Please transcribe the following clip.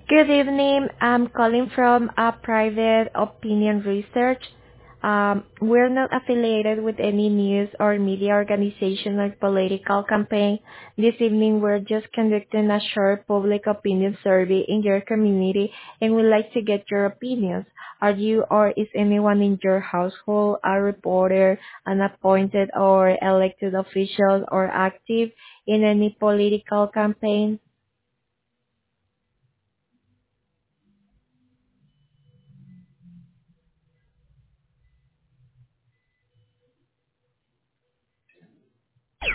Good evening. I'm calling from a private opinion research. We're not affiliated with any news or media organization or political campaign. This evening, we're just conducting a short public opinion survey in your community, and we'd like to get your opinions. Are you or is anyone in your household a reporter, an appointed or elected official, or active in any political campaign?